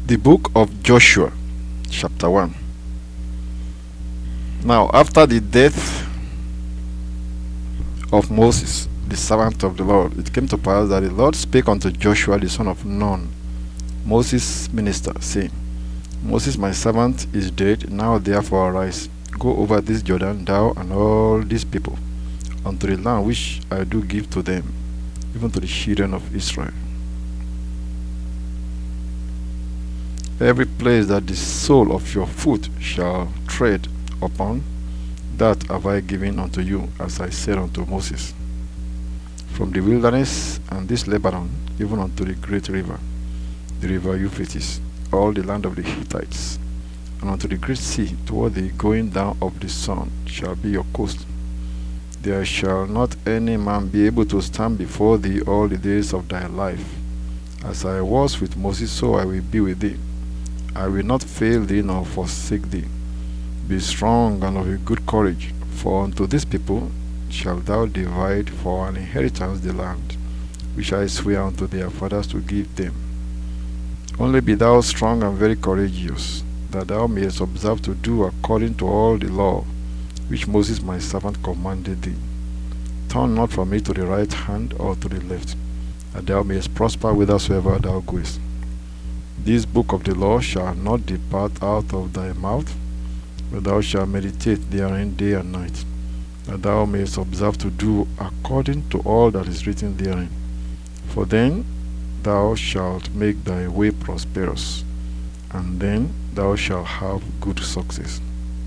The book of Joshua, chapter 1. Now, after the death of Moses, the servant of the Lord, it came to pass that the Lord spake unto Joshua the son of Nun, Moses' minister, saying, Moses my servant is dead. Now therefore arise, go over this Jordan, thou and all these people, unto the land which I do give to them, even to the children of Israel. Every place that the sole of your foot shall tread upon, that have I given unto you, as I said unto Moses. From the wilderness and this Lebanon, even unto the great river, the river Euphrates, all the land of the Hittites, and unto the great sea, toward the going down of the sun, shall be your coast. There shall not any man be able to stand before thee all the days of thy life. As I was with Moses, so I will be with thee. I will not fail thee nor forsake thee. Be strong and of a good courage, for unto this people shalt thou divide for an inheritance the land, which I swear unto their fathers to give them. Only be thou strong and very courageous, that thou mayest observe to do according to all the law which Moses my servant commanded thee. Turn not from it to the right hand or to the left, that thou mayest prosper whithersoever thou goest. This book of the law shall not depart out of thy mouth, but thou shalt meditate therein day and night, that thou mayest observe to do according to all that is written therein. For then thou shalt make thy way prosperous, and then thou shalt have good success.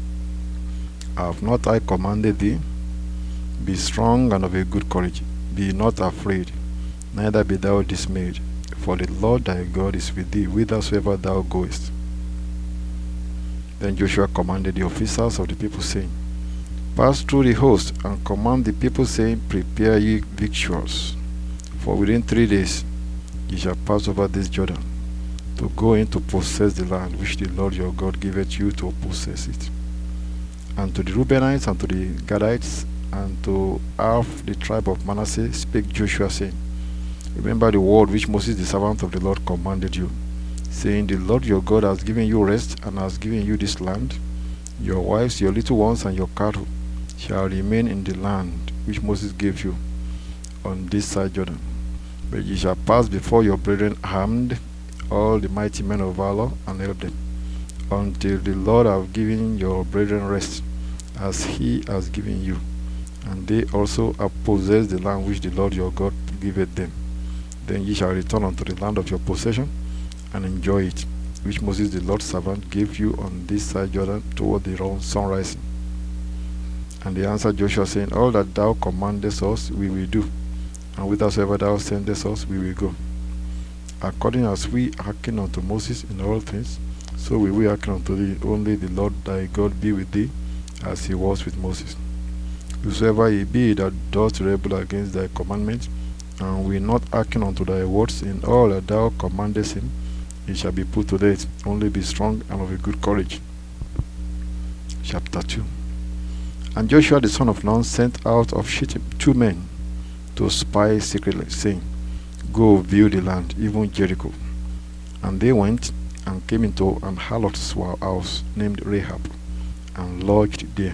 Have not I commanded thee? Be strong and of a good courage. Be not afraid, neither be thou dismayed. For the Lord thy God is with thee whithersoever thou goest. Then Joshua commanded the officers of the people, saying, Pass through the host, and command the people, saying, Prepare ye victuals, for within 3 days ye shall pass over this Jordan, to go in to possess the land which the Lord your God giveth you to possess it. And to the Reubenites, and to the Gadites, and to half the tribe of Manasseh spake Joshua, saying, Remember the word which Moses the servant of the Lord commanded you, saying, The Lord your God has given you rest, and has given you this land. Your wives, your little ones, and your cattle shall remain in the land which Moses gave you on this side Jordan. But ye shall pass before your brethren armed, all the mighty men of valor, and help them, until the Lord have given your brethren rest, as he has given you, and they also have possessed the land which the Lord your God giveth them. Then ye shall return unto the land of your possession, and enjoy it, which Moses the Lord's servant gave you on this side Jordan toward the sun rising. And they answered Joshua, saying, All that thou commandest us we will do, and whithersoever thou sendest us we will go. According as we hearken unto Moses in all things, so will we hearken unto thee. Only the Lord thy God be with thee, as he was with Moses. Whosoever he be that doth rebel against thy commandments, and will not hearken unto thy words in all that thou commandest him, he shall be put to death. Only be strong and of a good courage. Chapter 2. And Joshua the son of Nun sent out of Shittim 2 men to spy secretly, saying, Go view the land, even Jericho. And they went and came into an harlot's house named Rahab, and lodged there.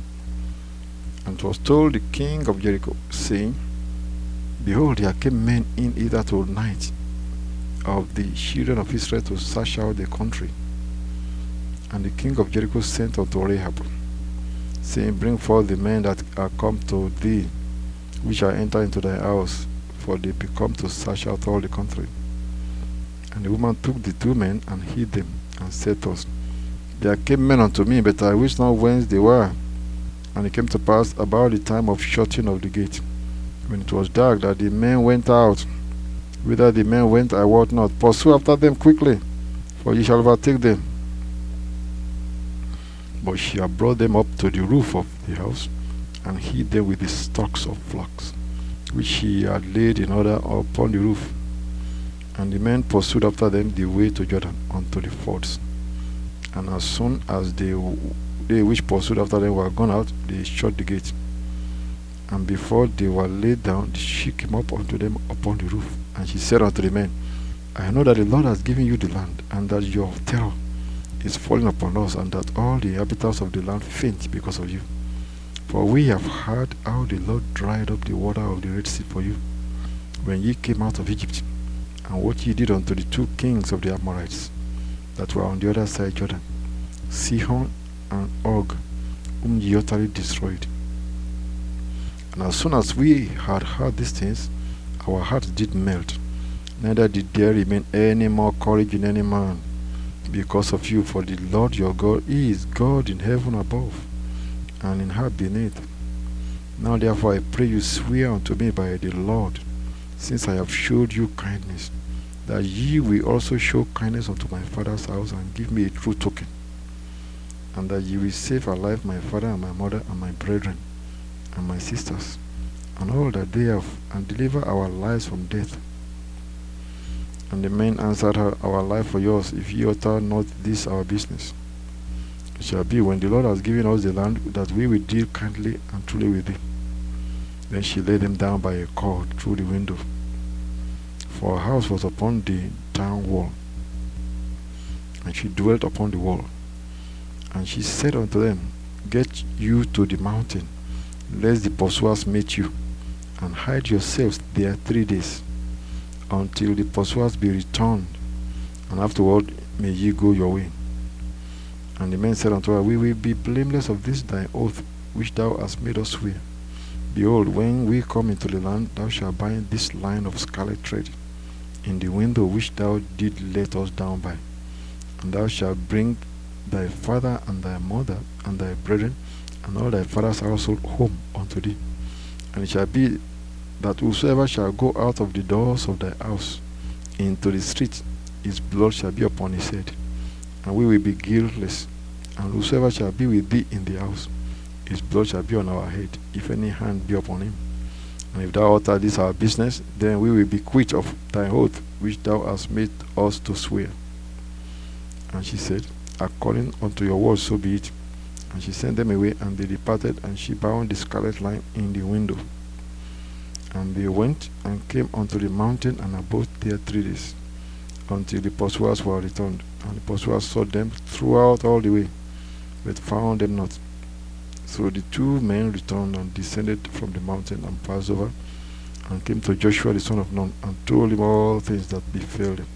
And it was told the king of Jericho, saying, Behold, there came men in hither tonight of the children of Israel to search out the country. And the king of Jericho sent unto Rahab, saying, Bring forth the men that are come to thee, which are entered into thy house, for they be come to search out all the country. And the woman took the 2 men and hid them, and said to us, There came men unto me, but I wist not whence they were. And it came to pass about the time of shutting of the gate, when it was dark, that the men went out. Whither the men went I wot not. Pursue after them quickly, for ye shall overtake them. But she had brought them up to the roof of the house, and hid them with the stalks of flax, which she had laid in order upon the roof. And the men pursued after them the way to Jordan unto the fords. And as soon as they which pursued after them were gone out, they shut the gate. And before they were laid down, she came up unto them upon the roof, and she said unto the men, I know that the Lord has given you the land, and that your terror is falling upon us, and that all the inhabitants of the land faint because of you. For we have heard how the Lord dried up the water of the Red Sea for you, when ye came out of Egypt, and what ye did unto the 2 kings of the Amorites, that were on the other side Jordan, Sihon and Og, whom ye utterly destroyed. And as soon as we had heard these things, our hearts did melt, neither did there remain any more courage in any man because of you. For the Lord your God is God in heaven above, and in earth beneath. Now therefore I pray you, swear unto me by the Lord, since I have showed you kindness, that ye will also show kindness unto my father's house, and give me a true token, and that ye will save alive my father and my mother and my brethren and my sisters, and all that they have, and deliver our lives from death. And the men answered her, Our life for yours, if ye utter not this our business. It shall be, when the Lord has given us the land, that we will deal kindly and truly with thee. Then she laid them down by a cord through the window, for her house was upon the town wall, and she dwelt upon the wall. And she said unto them, Get you to the mountain, lest the pursuers meet you, and hide yourselves there 3 days, until the pursuers be returned, and afterward may ye go your way. And the men said unto her, We will be blameless of this thy oath, which thou hast made us swear. Behold, when we come into the land, thou shalt bind this line of scarlet thread in the window which thou didst let us down by, and thou shalt bring thy father and thy mother and thy brethren and all thy father's household home unto thee. And it shall be that whosoever shall go out of the doors of thy house into the street, his blood shall be upon his head, and we will be guiltless. And whosoever shall be with thee in the house, his blood shall be on our head, if any hand be upon him. And if thou utter this our business, then we will be quit of thy oath which thou hast made us to swear. And she said, According unto your word, so be it. And she sent them away, and they departed, and she bound the scarlet line in the window. And they went and came unto the mountain, and abode there 3 days, until the pursuers were returned. And the pursuers sought them throughout all the way, but found them not. So the 2 men returned and descended from the mountain, and passed over, and came to Joshua the son of Nun, and told him all things that befell them.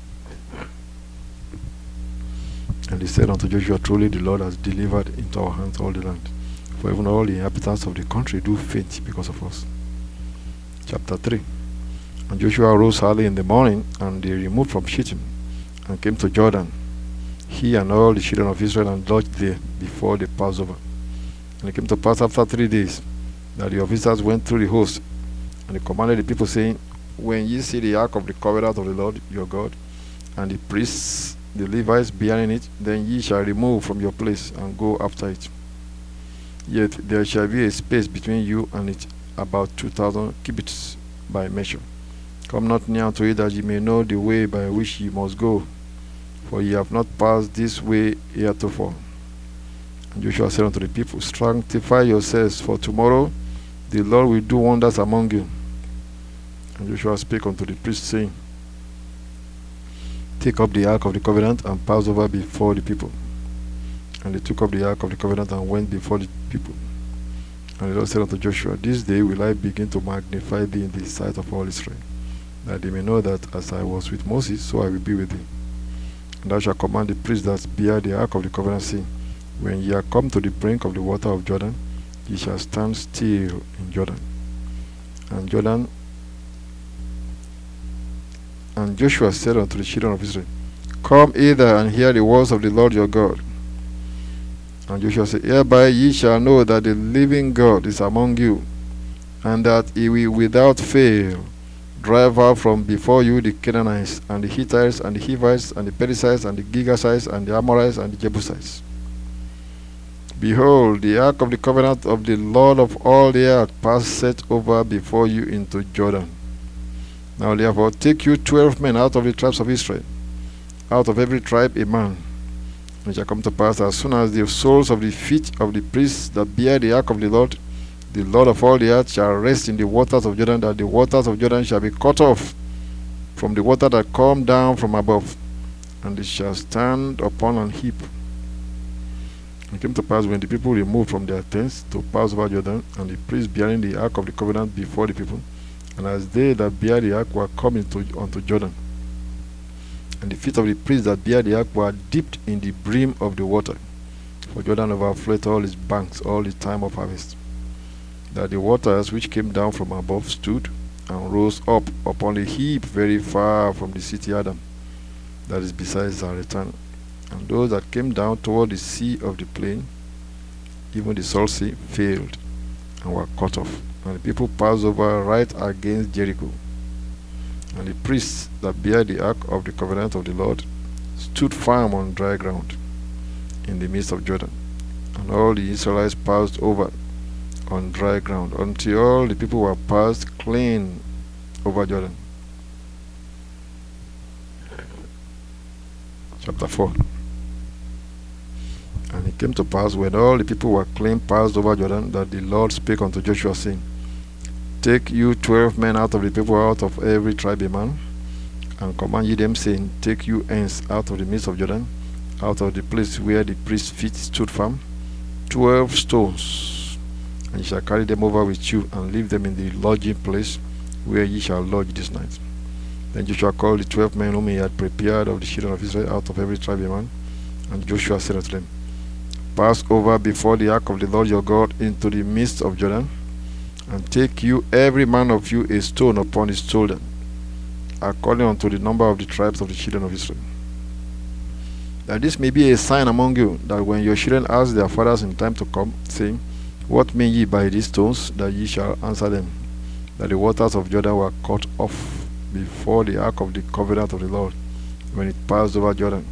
And they said unto Joshua, Truly the Lord has delivered into our hands all the land, for even all the inhabitants of the country do faint because of us. Chapter 3. And Joshua rose early in the morning, and they removed from Shittim, and came to Jordan, he and all the children of Israel, and lodged there before the Passover. And it came to pass after 3 days, that the officers went through the host, and they commanded the people, saying, When ye see the ark of the covenant of the Lord your God, and the priests, the Levites, bearing it, then ye shall remove from your place, and go after it. Yet there shall be a space between you and it, about 2,000 cubits by measure. Come not near to it, that ye may know the way by which ye must go, for ye have not passed this way heretofore. And Joshua said unto the people, Sanctify yourselves, for tomorrow the Lord will do wonders among you. And Joshua spake unto the priests, saying, Take up the ark of the covenant, and pass over before the people. And they took up the ark of the covenant, and went before the people. And the Lord said unto Joshua, This day will I begin to magnify thee in the sight of all Israel, that they may know that as I was with Moses, so I will be with thee. And thou shalt command the priests that bear the ark of the covenant, saying, When ye are come to the brink of the water of Jordan, ye shall stand still in Jordan. And Joshua said unto the children of Israel, Come hither and hear the words of the Lord your God. And Joshua said, Hereby ye shall know that the living God is among you, and that he will without fail drive out from before you the Canaanites, and the Hittites, and the Hivites, and the Perizzites, and the Girgashites, and the Amorites, and the Jebusites. Behold, the ark of the covenant of the Lord of all the earth passeth over before you into Jordan. Now therefore take you 12 men out of the tribes of Israel, out of every tribe a man. And it shall come to pass, as soon as the soles of the feet of the priests that bear the ark of the Lord of all the earth, shall rest in the waters of Jordan, that the waters of Jordan shall be cut off from the water that come down from above, and they shall stand upon an heap. And it came to pass, when the people removed from their tents to pass over Jordan, and the priests bearing the ark of the covenant before the people, and as they that bear the ark were coming unto Jordan, and the feet of the priests that bear the ark were dipped in the brim of the water, for Jordan overflowed all its banks all the time of harvest, that the waters which came down from above stood and rose up upon a heap very far from the city Adam, that is beside Zaretan. And those that came down toward the sea of the plain, even the salt sea, failed and were cut off. And the people passed over right against Jericho. And the priests that bear the ark of the covenant of the Lord stood firm on dry ground in the midst of Jordan. And all the Israelites passed over on dry ground until all the people were passed clean over Jordan. Chapter 4. And it came to pass, when all the people were clean passed over Jordan, that the Lord spake unto Joshua, saying, Take you 12 men out of the people, out of every tribe a man, and command ye them, saying, Take you hence out of the midst of Jordan, out of the place where the priest's feet stood firm, 12 stones, and ye shall carry them over with you, and leave them in the lodging place where ye shall lodge this night. Then Joshua called the 12 men whom he had prepared of the children of Israel, out of every tribe a man, and Joshua said unto them, Pass over before the ark of the Lord your God into the midst of Jordan, and take you every man of you a stone upon his shoulder, according unto the number of the tribes of the children of Israel. That this may be a sign among you, that when your children ask their fathers in time to come, saying, What mean ye by these stones? That ye shall answer them, that the waters of Jordan were cut off before the ark of the covenant of the Lord, when it passed over Jordan.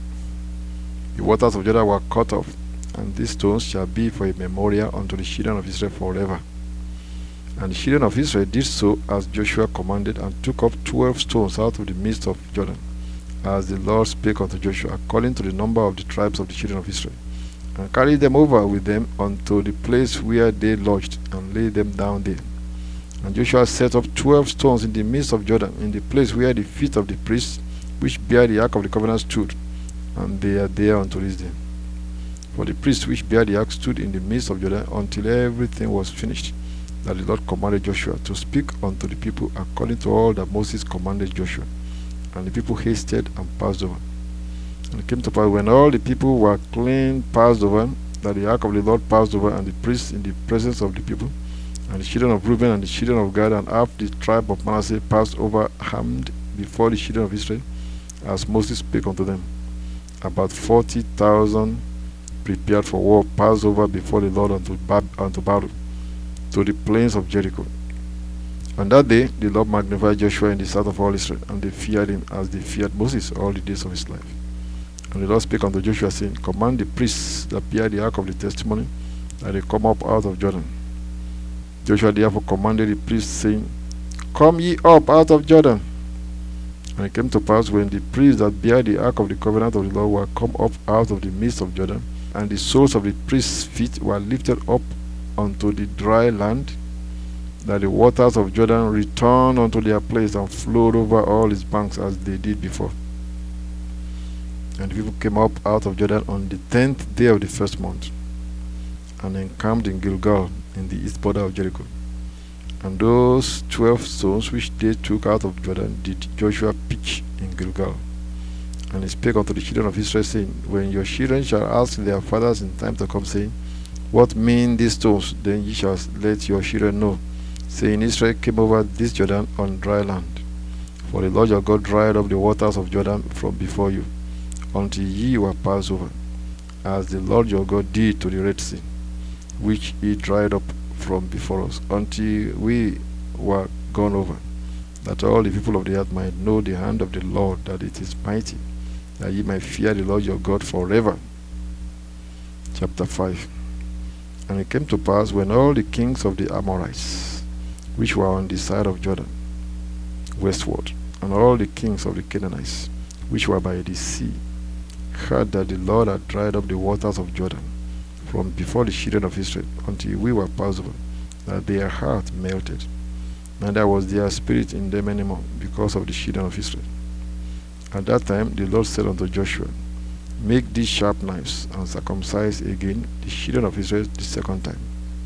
The waters of Jordan were cut off, and these stones shall be for a memorial unto the children of Israel forever. And the children of Israel did so as Joshua commanded, and took up 12 stones out of the midst of Jordan, as the Lord spake unto Joshua, according to the number of the tribes of the children of Israel, and carried them over with them unto the place where they lodged, and laid them down there. And Joshua set up 12 stones in the midst of Jordan, in the place where the feet of the priests which bear the ark of the covenant stood, and they are there unto this day. For the priests which bear the ark stood in the midst of Jordan until everything was finished, that the Lord commanded Joshua to speak unto the people according to all that Moses commanded Joshua. And the people hasted and passed over. And it came to pass, when all the people were clean passed over, that the ark of the Lord passed over, and the priests in the presence of the people, and the children of Reuben and the children of Gad and half the tribe of Manasseh passed over armed before the children of Israel, as Moses spake unto them. About 40,000 prepared for war passed over before the Lord unto battle, to the plains of Jericho. On that day the Lord magnified Joshua in the sight of all Israel, and they feared him as they feared Moses all the days of his life. And the Lord spake unto Joshua, saying, Command the priests that bear the ark of the testimony, that they come up out of Jordan. Joshua therefore commanded the priests, saying, Come ye up out of Jordan. And it came to pass, when the priests that bear the ark of the covenant of the Lord were come up out of the midst of Jordan, and the soles of the priests' feet were lifted up unto the dry land, that the waters of Jordan returned unto their place, and flowed over all its banks as they did before. And the people came up out of Jordan on the 10th day of the first month, and encamped in Gilgal in the east border of Jericho. And those 12 stones which they took out of Jordan did Joshua pitch in Gilgal. And he spake unto the children of Israel, saying, When your children shall ask their fathers in time to come, saying, What mean these stones? Then ye shall let your children know, saying, Israel came over this Jordan on dry land. For the Lord your God dried up the waters of Jordan from before you, until ye were passed over, as the Lord your God did to the Red Sea, which he dried up from before us, until we were gone over, that all the people of the earth might know the hand of the Lord, that it is mighty, that ye might fear the Lord your God forever. Chapter 5. And it came to pass, when all the kings of the Amorites, which were on the side of Jordan, westward, and all the kings of the Canaanites, which were by the sea, heard that the Lord had dried up the waters of Jordan from before the children of Israel, until we were passed over, that their heart melted, neither was there spirit in them anymore, because of the children of Israel. At that time the Lord said unto Joshua, Make these sharp knives, and circumcise again the children of Israel the second time.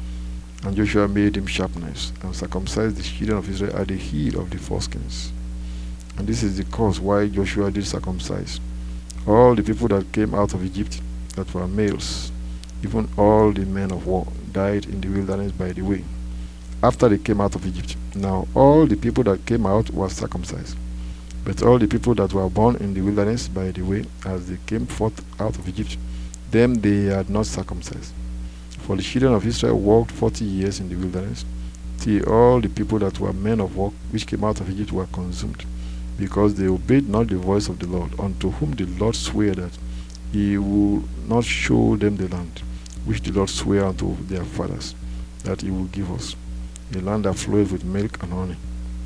And Joshua made him sharp knives, and circumcised the children of Israel at the heel of the foreskins. And this is the cause why Joshua did circumcise all the people that came out of Egypt, that were males, even all the men of war, died in the wilderness by the way, after they came out of Egypt. Now all the people that came out were circumcised, but all the people that were born in the wilderness by the way, as they came forth out of Egypt, them they had not circumcised. For the children of Israel walked 40 years in the wilderness, till all the people that were men of war, which came out of Egypt, were consumed, because they obeyed not the voice of the Lord, unto whom the Lord sware that he will not show them the land, which the Lord sware unto their fathers, that he will give us, a land that floweth with milk and honey.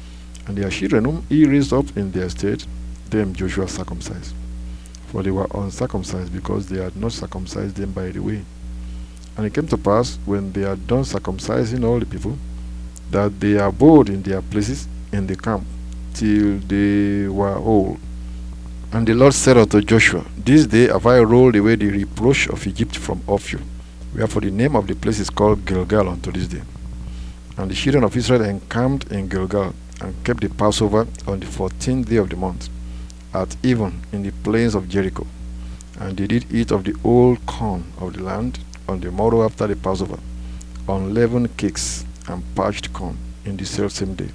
And their children whom he raised up in their stead, them Joshua circumcised. For they were uncircumcised, because they had not circumcised them by the way. And it came to pass, when they had done circumcising all the people, that they abode in their places in the camp, till they were whole. And the Lord said unto Joshua, This day have I rolled away the reproach of Egypt from off you. Wherefore the name of the place is called Gilgal unto this day. And the children of Israel encamped in Gilgal, and kept the Passover on the 14th day of the month, at even in the plains of Jericho. And they did eat of the old corn of the land on the morrow after the Passover, unleavened cakes and parched corn in the same day.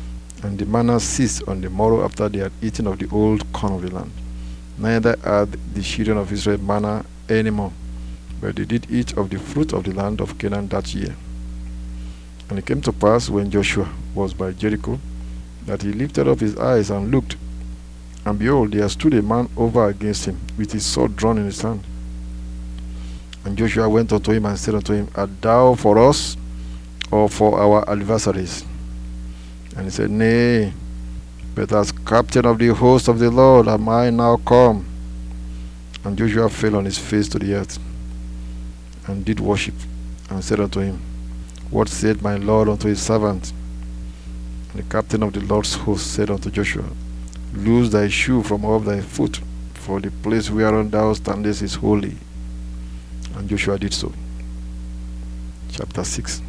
And the manna ceased on the morrow after they had eaten of the old corn of the land. Neither had the children of Israel manna any more, but they did eat of the fruit of the land of Canaan that year. And it came to pass, when Joshua was by Jericho, that he lifted up his eyes and looked, and behold, there stood a man over against him, with his sword drawn in his hand. And Joshua went unto him and said unto him, Art thou for us, or for our adversaries? And he said, Nay, but as captain of the host of the Lord am I now come. And Joshua fell on his face to the earth, and did worship, and said unto him, What said my Lord unto his servant? And the captain of the Lord's host said unto Joshua, Loose thy shoe from off thy foot, for the place whereon thou standest is holy. And Joshua did so. Chapter 6.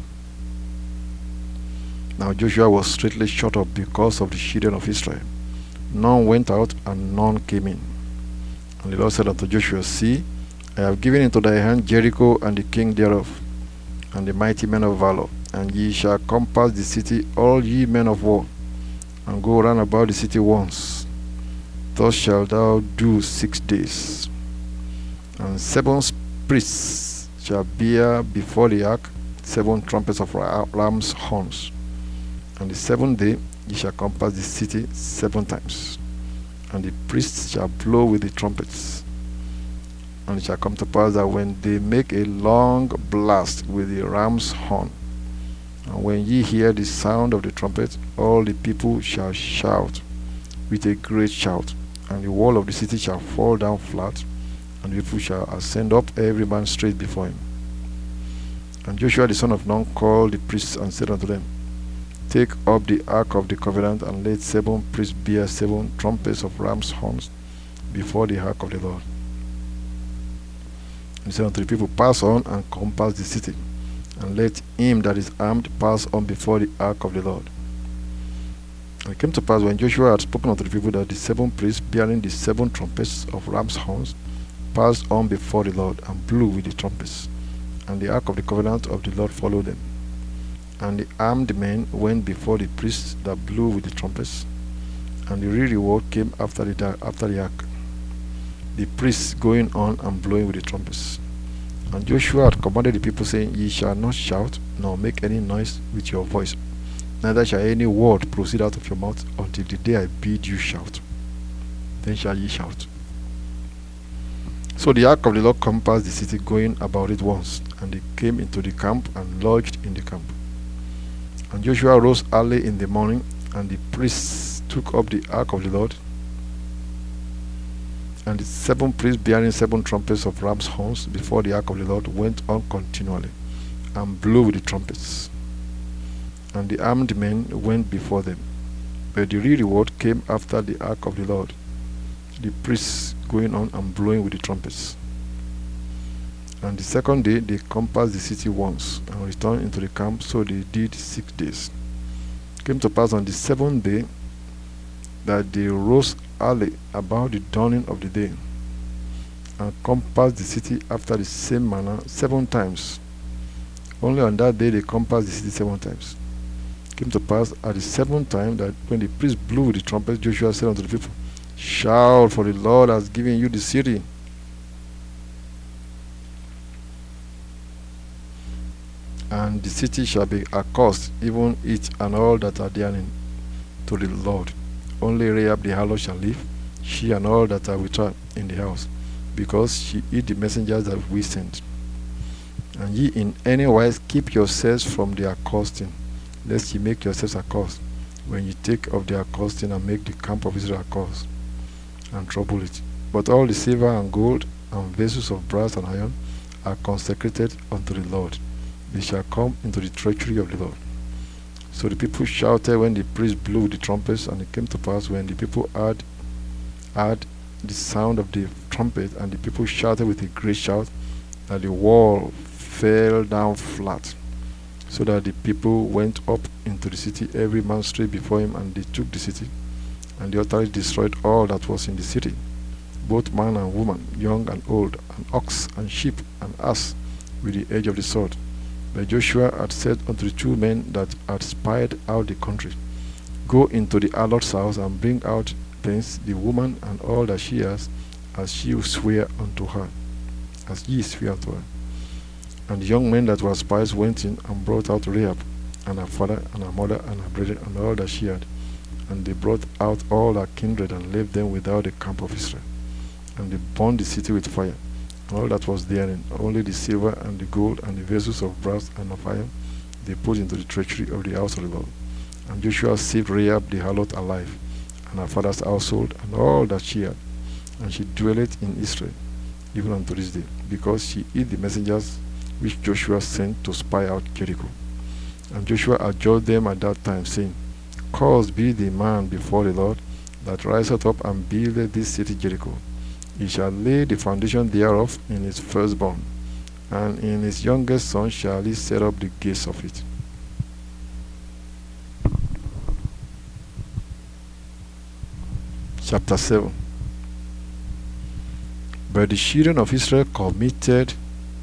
Now Joshua was straightly shut up because of the children of Israel. None went out, and none came in. And the Lord said unto Joshua, See, I have given into thy hand Jericho and the king thereof, and the mighty men of valor, and ye shall compass the city, all ye men of war, and go round about the city once. Thus shalt thou do 6 days. And 7 priests shall bear before the ark 7 trumpets of ram's horns. And the 7th day ye shall compass the city 7 times. And the priests shall blow with the trumpets. And it shall come to pass that when they make a long blast with the ram's horn, and when ye hear the sound of the trumpet, all the people shall shout with a great shout, and the wall of the city shall fall down flat, and the people shall ascend up every man straight before him. And Joshua the son of Nun called the priests and said unto them, Take up the ark of the covenant, and let 7 priests bear 7 trumpets of ram's horns before the ark of the Lord. And he said unto the people, Pass on and compass the city, and let him that is armed pass on before the ark of the Lord. And it came to pass, when Joshua had spoken unto the people, that the 7 priests bearing the 7 trumpets of ram's horns passed on before the Lord, and blew with the trumpets. And the ark of the covenant of the Lord followed them. And the armed men went before the priests that blew with the trumpets, and the real reward came after the ark, the priests going on and blowing with the trumpets. And Joshua had commanded the people, saying, Ye shall not shout, nor make any noise with your voice, neither shall any word proceed out of your mouth until the day I bid you shout. Then shall ye shout. So the ark of the Lord compassed the city, going about it once, and they came into the camp and lodged in the camp. And Joshua rose early in the morning, and the priests took up the ark of the Lord, and the 7 priests bearing 7 trumpets of ram's horns before the ark of the Lord went on continually, and blew with the trumpets. and the armed men went before them. But the real reward came after the ark of the Lord, the priests going on and blowing with the trumpets. And the second day they compassed the city once, and returned into the camp, so they did 6 days. It came to pass on the 7th day that they rose early about the dawning of the day, and compassed the city after the same manner 7 times. Only on that day they compassed the city 7 times. It came to pass at the 7th time that when the priest blew with the trumpet, Joshua said unto the people, Shout, for the Lord has given you the city. And the city shall be accursed, even it and all that are therein, to the Lord. Only Rahab the harlot shall live, she and all that are with her in the house, because she hid the messengers that we sent. And ye in any wise keep yourselves from the accosting, lest ye make yourselves accursed, when ye take of the accosting and make the camp of Israel accursed, and trouble it. But all the silver and gold and vessels of brass and iron are consecrated unto the Lord. They shall come into the treasury of the Lord. So the people shouted when the priest blew the trumpets, and it came to pass when the people heard the sound of the trumpet, and the people shouted with a great shout, that the wall fell down flat, so that the people went up into the city, every man straight before him, and they took the city. And the authorities destroyed all that was in the city, both man and woman, young and old, and ox and sheep and ass, with the edge of the sword. But Joshua had said unto the 2 men that had spied out the country, Go into the harlot's house, and bring out thence the woman and all that she has, as ye swear unto her. And the young men that were spies went in and brought out Rahab, and her father, and her mother, and her brethren, and all that she had. And they brought out all her kindred, and left them without the camp of Israel. And they burned the city with fire, and all that was therein, only the silver and the gold and the vessels of brass and of iron, they put into the treasury of the house of the Lord. And Joshua saved Rahab the harlot alive, and her father's household, and all that she had. And she dwelleth in Israel, even unto this day, because she hid the messengers which Joshua sent to spy out Jericho. And Joshua adjured them at that time, saying, Cursed be the man before the Lord that riseth up and buildeth this city Jericho. He shall lay the foundation thereof in his firstborn, and in his youngest son shall he set up the gates of it. Chapter 7. But the children of Israel committed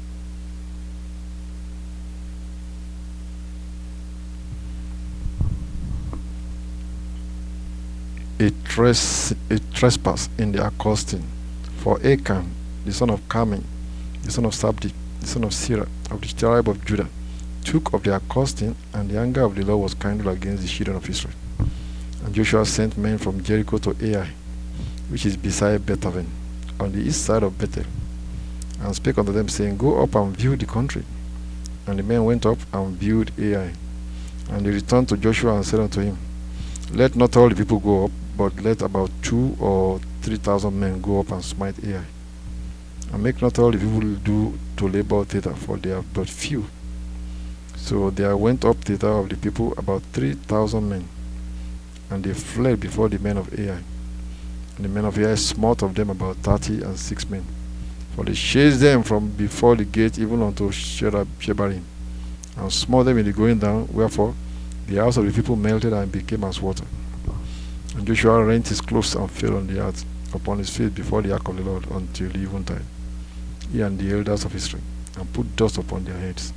a trespass in the accosting. For Achan, the son of Carmi, the son of Sabdi, the son of Sirah, of the tribe of Judah, took of the accosting, and the anger of the Lord was kindled against the children of Israel. And Joshua sent men from Jericho to Ai, which is beside Bethaven, on the east side of Bethel, and spake unto them, saying, Go up and view the country. And the men went up and viewed Ai. And they returned to Joshua and said unto him, Let not all the people go up, but let about 2,000 or 3,000 men go up and smite Ai. And make not all the people do to labor thither, for they are but few. So there went up thither of the people about 3,000 men, and they fled before the men of Ai. And the men of Ai smote of them about 36 men, for they chased them from before the gate even unto Shebarim, and smote them in the going down, wherefore the house of the people melted and became as water. And Joshua rent his clothes and fell on the earth upon his face before the ark of the Lord until eventide, he and the elders of Israel, and put dust upon their heads.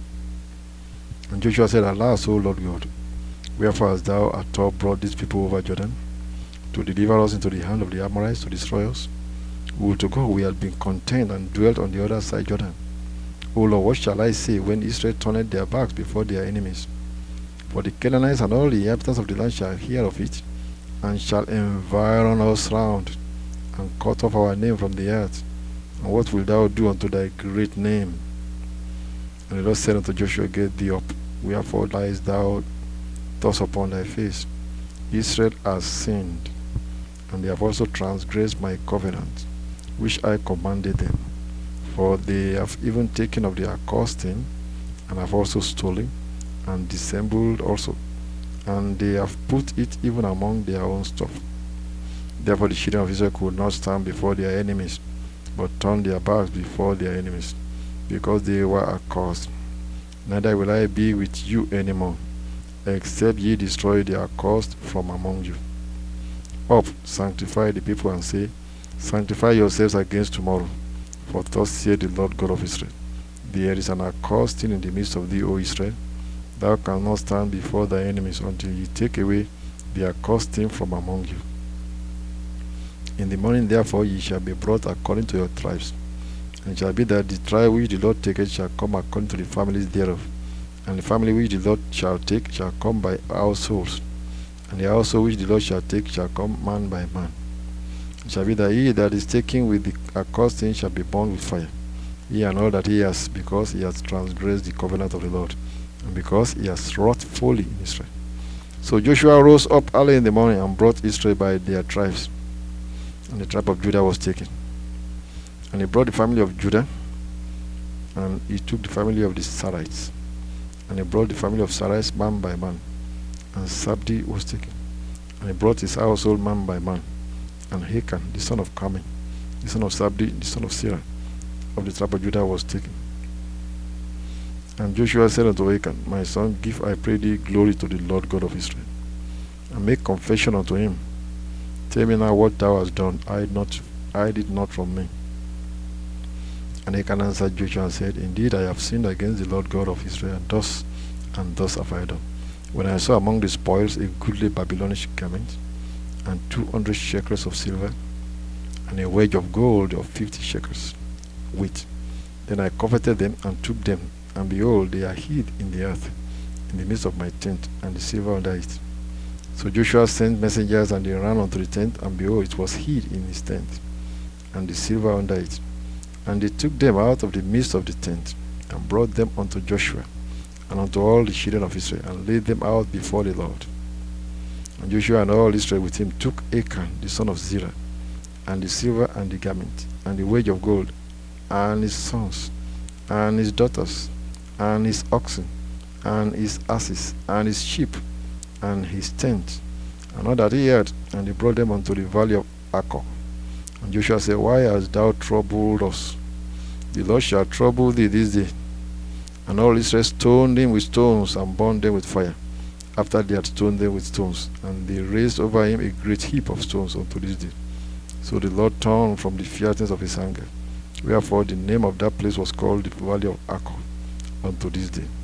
And Joshua said, Alas, O Lord God, wherefore hast thou at all brought these people over Jordan, to deliver us into the hand of the Amorites, to destroy us? Would to God we had been content and dwelt on the other side Jordan. O Lord, what shall I say when Israel turneth their backs before their enemies? For the Canaanites and all the inhabitants of the land shall hear of it, and shall environ us round, and cut off our name from the earth. And what wilt thou do unto thy great name? And the Lord said unto Joshua, Get thee up, wherefore liest thou thus upon thy face? Israel has sinned, and they have also transgressed my covenant, which I commanded them. For they have even taken of the accosting, and have also stolen, and dissembled also, and they have put it even among their own stuff. Therefore the children of Israel could not stand before their enemies, but turned their backs before their enemies, because they were accursed. Neither will I be with you any more, except ye destroy the accursed from among you. Up, sanctify the people, and say, Sanctify yourselves against tomorrow, for thus saith the Lord God of Israel, There is an accursed thing in the midst of thee, O Israel. Thou canst not stand before thy enemies until ye take away the accursed thing from among you. In the morning therefore ye shall be brought according to your tribes. And it shall be that the tribe which the Lord taketh shall come according to the families thereof. And the family which the Lord shall take shall come by households. And the household which the Lord shall take shall come man by man. It shall be that he that is taken with the accursed thing shall be burned with fire, he and all that he has, because he has transgressed the covenant of the Lord, and because he has wrought folly in Israel. So Joshua rose up early in the morning and brought Israel by their tribes. And the tribe of Judah was taken. And he brought the family of Judah, and he took the family of the Sarites. And he brought the family of Sarites man by man, and Sabdi was taken. And he brought his household man by man. And Achan, the son of Carmi, the son of Sabdi, the son of Serah, of the tribe of Judah, was taken. And Joshua said unto Achan, My son, give, I pray thee, glory to the Lord God of Israel, and make confession unto him. Tell me now what thou hast done, hide it not from me. And Achan answered Joshua and said, Indeed, I have sinned against the Lord God of Israel, and thus have I done. When I saw among the spoils a goodly Babylonish garment, and 200 shekels of silver, and a wedge of gold of 50 shekels weight, then I coveted them and took them, and behold, they are hid in the earth, in the midst of my tent, and the silver under it. So Joshua sent messengers, and they ran unto the tent, and behold, it was hid in his tent, and the silver under it. And they took them out of the midst of the tent, and brought them unto Joshua, and unto all the children of Israel, and laid them out before the Lord. And Joshua and all Israel with him took Achan the son of Zerah, and the silver, and the garment, and the wedge of gold, and his sons, and his daughters, and his oxen, and his asses, and his sheep, and his tent, and all that he had, and they brought them unto the valley of Achor. And Joshua said, Why hast thou troubled us? The Lord shall trouble thee this day. And all Israel stoned him with stones, and burned them with fire, after they had stoned them with stones. And they raised over him a great heap of stones unto this day. So the Lord turned from the fierceness of his anger. Wherefore the name of that place was called the valley of Achor unto this day.